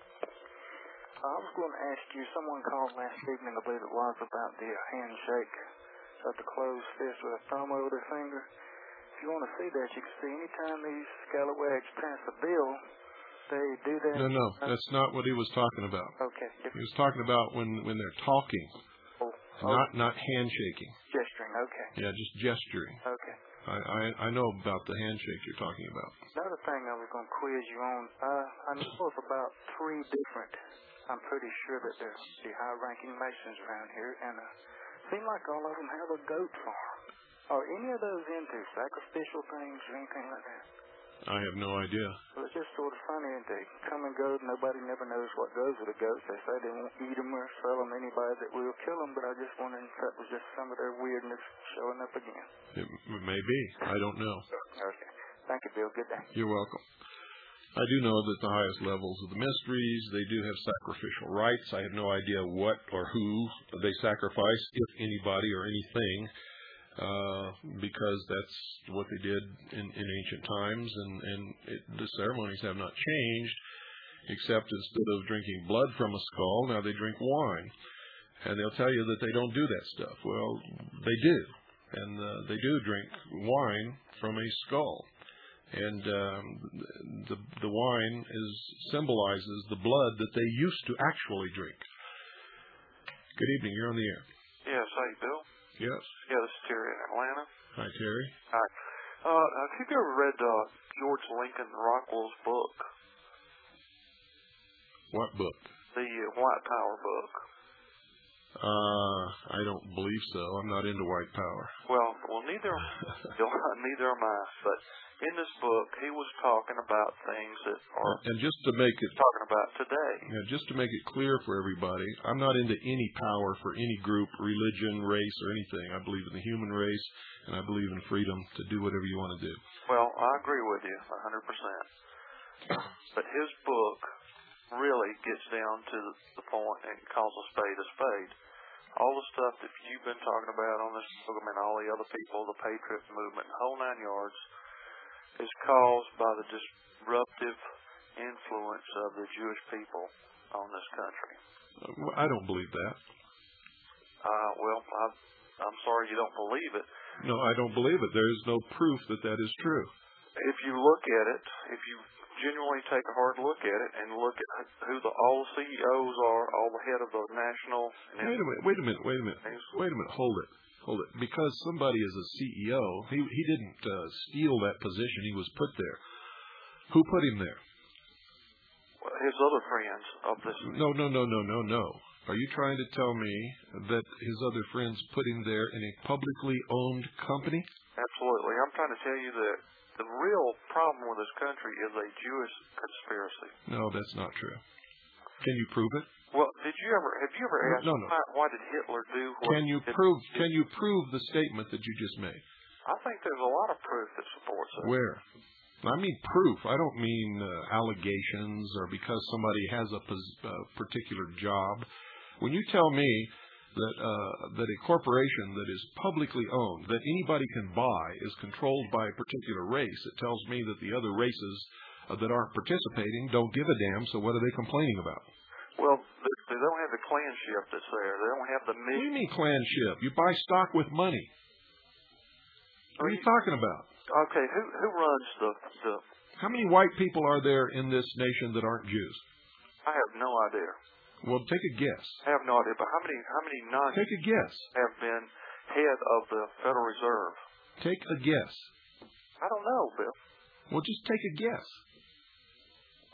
I was going to ask you, someone called last evening, I believe it was, about the handshake of the closed fist with a thumb over their finger. If you want to see that, you can see anytime these scalawags pass a bill, they do that. No, no, that's not what he was talking about. Okay. He was talking about when, when they're talking, Oh, not not handshaking. gesturing, okay. Yeah, just gesturing. Okay. I, I, I know about the handshake you're talking about. Another thing I was going to quiz you on, uh, I know of about three different, I'm pretty sure that there's the high-ranking Masons around here, and uh, seem like all of them have a goat farm. Are any of those into sacrificial things or anything like that? I have no idea. Well, it's just sort of funny, and they come and go. Nobody never knows what goes with the goats. They say they won't eat them or sell them. Anybody that will kill them, but I just wondered if that was just some of their weirdness showing up again. It, it may be. I don't know. Okay. Thank you, Bill. Good day. You're welcome. I do know that the highest levels of the mysteries, they do have sacrificial rites. I have no idea what or who they sacrifice, if anybody or anything. Uh, because that's what they did in, in ancient times, and, and it, the ceremonies have not changed, except instead of drinking blood from a skull, now they drink wine. And they'll tell you that they don't do that stuff. Well, they do. And uh, they do drink wine from a skull. And um, the, the wine is, symbolizes the blood that they used to actually drink. Good evening. You're on the air. Yes, hey, Bill. Yes. Yeah, this is Terry in Atlanta. Hi, Terry. Hi. Uh, have you ever read uh, George Lincoln Rockwell's book? What book? The uh, White Power book. Uh, I don't believe so. I'm not into white power. Well, well, neither, neither am I. But in this book, he was talking about things that are and just to make it talking about today. Yeah, just to make it clear for everybody, I'm not into any power for any group, religion, race, or anything. I believe in the human race, and I believe in freedom to do whatever you want to do. Well, I agree with you one hundred percent. But his book really gets down to the point and calls a spade a spade. All the stuff that you've been talking about on this program and all the other people, the Patriot movement, the whole nine yards, is caused by the disruptive influence of the Jewish people on this country. Uh, I don't believe that. Uh, well, I, I'm sorry you don't believe it. No, I don't believe it. There is no proof that that is true. If you look at it, if you genuinely take a hard look at it and look at who the all the C E Os are, all the head of the national... Wait a minute, wait a minute, wait a minute. Wait a minute, hold it. Hold it. Because somebody is a C E O, he, he didn't uh, steal that position. He was put there. Who put him there? His other friends of this... No, no, no, no, no, no. Are you trying to tell me that his other friends put him there in a publicly owned company? Absolutely. I'm trying to tell you that the real problem with this country is a Jewish conspiracy. No, that's not true. Can you prove it? Well, did you ever have you ever asked no, no. Why, why did Hitler do what Can you he did? prove can you prove the statement that you just made? I think there's a lot of proof that supports it. Where? I mean proof. I don't mean uh, allegations or because somebody has a pos- uh, particular job. When you tell me that uh, that a corporation that is publicly owned, that anybody can buy, is controlled by a particular race, it tells me that the other races uh, that aren't participating don't give a damn, so what are they complaining about? Well, they, they don't have the clanship that's there. They don't have the... What do you mean clanship? You buy stock with money. What are you talking about? Okay, who who runs the... the How many white people are there in this nation that aren't Jews? I have no idea. Well, take a guess. I have no idea, but how many how many non Take a guess. have been head of the Federal Reserve? Take a guess. I don't know, Bill. Well, just take a guess.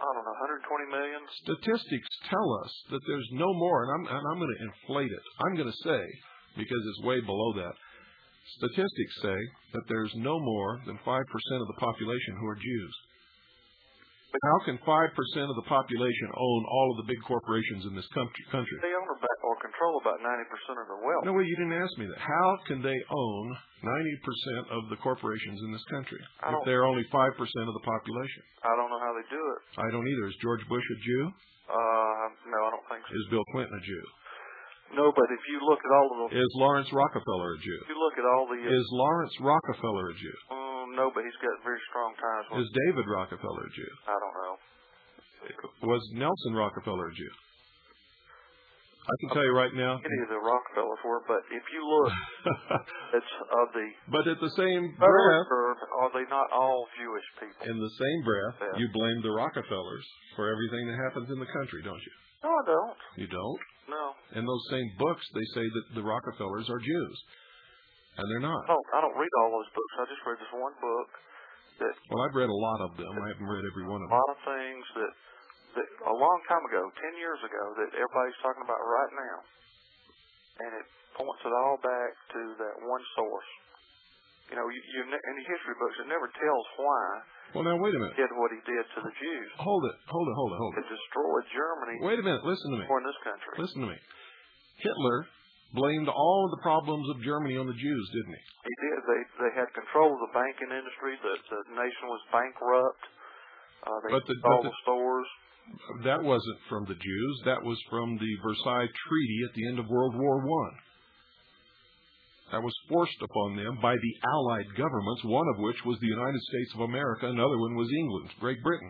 I don't know, one hundred twenty million? Statistics tell us that there's no more, and I'm, and I'm going to inflate it. I'm going to say, because it's way below that, statistics say that there's no more than five percent of the population who are Jews. But how can five percent of the population own all of the big corporations in this country? They own about, or control about ninety percent of the wealth. No, wait, you didn't ask me that. How can they own ninety percent of the corporations in this country if they're only five percent of the population? I don't know how they do it. I don't either. Is George Bush a Jew? Uh, no, I don't think so. Is Bill Clinton a Jew? No, but if you look at all of the... Is Lawrence Rockefeller a Jew? If you look at all the... Uh, Is Lawrence Rockefeller a Jew? Um, no, but he's got very strong ties with... Is David Rockefeller a Jew? I don't know. Was Nelson Rockefeller a Jew? I can tell you right now. Any of the Rockefellers were, but if you look, it's of the. But at the same breath, are they not all Jewish people? In the same breath, yeah. you blame the Rockefellers for everything that happens in the country, don't you? No, I don't. You don't? No. In those same books, they say that the Rockefellers are Jews, and they're not. Oh, I don't read all those books. I just read this one book. That. Well, I've read a lot of them. I haven't read every one of them. A lot of things that. That a long time ago, ten years ago, that everybody's talking about right now, and it points it all back to that one source. You know, you, you in the history books, it never tells why. Well, now wait a minute. He did what he did to the Jews. Hold it, hold it, hold it, hold it. It destroyed Germany. Wait a minute. Listen to me. Or in this country. Listen to me. Hitler blamed all of the problems of Germany on the Jews, didn't he? He did. They they had control of the banking industry. The the nation was bankrupt. Uh, they but the, all but the stores. That wasn't from the Jews. That was from the Versailles Treaty at the end of World War One. That was forced upon them by the Allied governments, one of which was the United States of America, another one was England, Great Britain.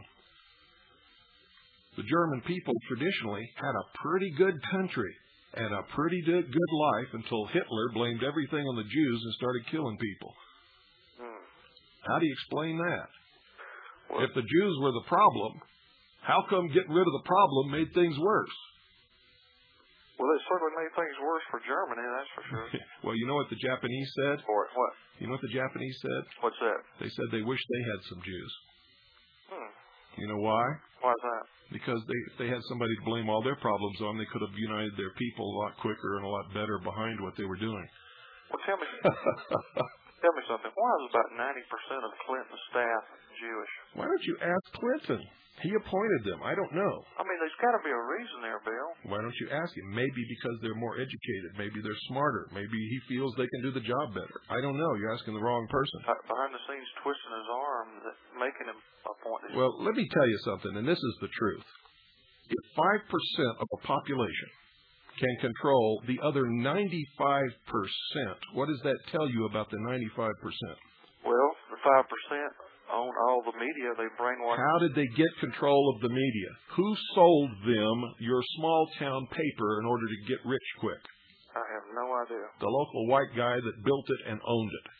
The German people traditionally had a pretty good country and a pretty good life until Hitler blamed everything on the Jews and started killing people. Hmm. How do you explain that? Well, if the Jews were the problem, how come getting rid of the problem made things worse? Well, it certainly made things worse for Germany, that's for sure. Well, you know what the Japanese said? Or what? You know what the Japanese said? What's that? They said they wish they had some Jews. Hmm. You know why? Why is that? Because they, if they had somebody to blame all their problems on, they could have united their people a lot quicker and a lot better behind what they were doing. Well, tell me, tell me something. Why is about ninety percent of Clinton's staff Jewish? Why don't you ask Clinton? He appointed them. I don't know. I mean, there's got to be a reason there, Bill. Why don't you ask him? Maybe because they're more educated. Maybe they're smarter. Maybe he feels they can do the job better. I don't know. You're asking the wrong person. Behind the scenes, twisting his arm, making him appoint. Well, let me tell you something, and this is the truth. If five percent of a population can control the other ninety-five percent, what does that tell you about the ninety-five percent? Well, the five percent own all the media. They brainwash. How did they get control of the media? Who sold them your small town paper in order to get rich quick? I have no idea. The local white guy that built it and owned it.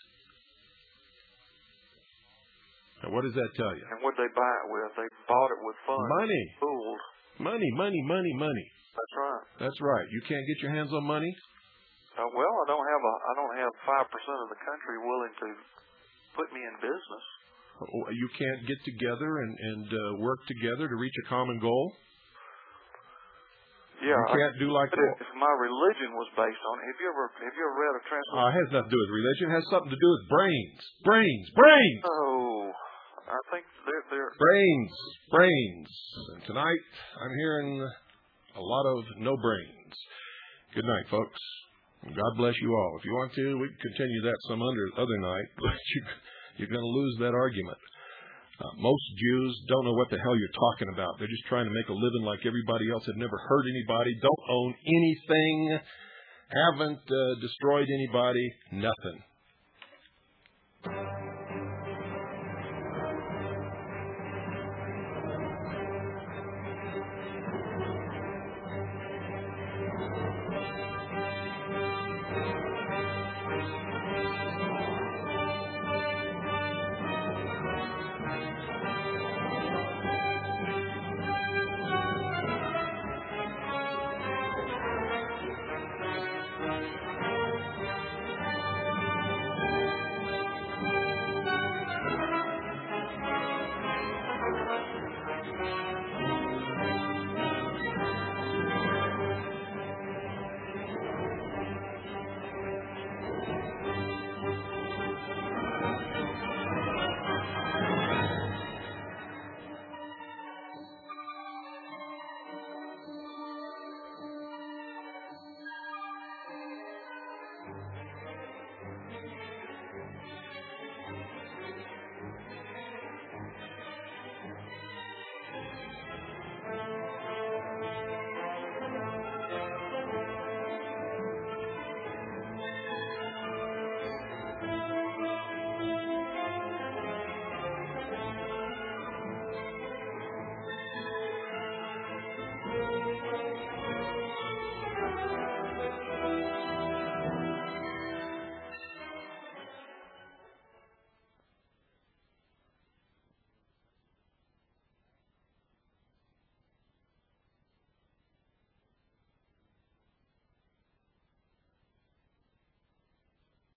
Now, what does that tell you? And what they buy it with? They bought it with funds. Money. Fools. Money, money, money, money. That's right. That's right. You can't get your hands on money? Uh, well, I don't have a. I don't have five percent of the country willing to put me in business. You can't get together and, and uh, work together to reach a common goal? Yeah, you can't I, do like that. If my religion was based on it, have you ever have you ever read a translation? Uh, it has nothing to do with religion. It has something to do with brains, brains, brains. Oh, I think they're they're brains, brains. And tonight I'm hearing a lot of no brains. Good night, folks. God bless you all. If you want to, we can continue that some under, other night, but you. You're going to lose that argument. Uh, most Jews don't know what the hell you're talking about. They're just trying to make a living like everybody else. Have never hurt anybody. Don't own anything. Haven't uh, destroyed anybody. Nothing.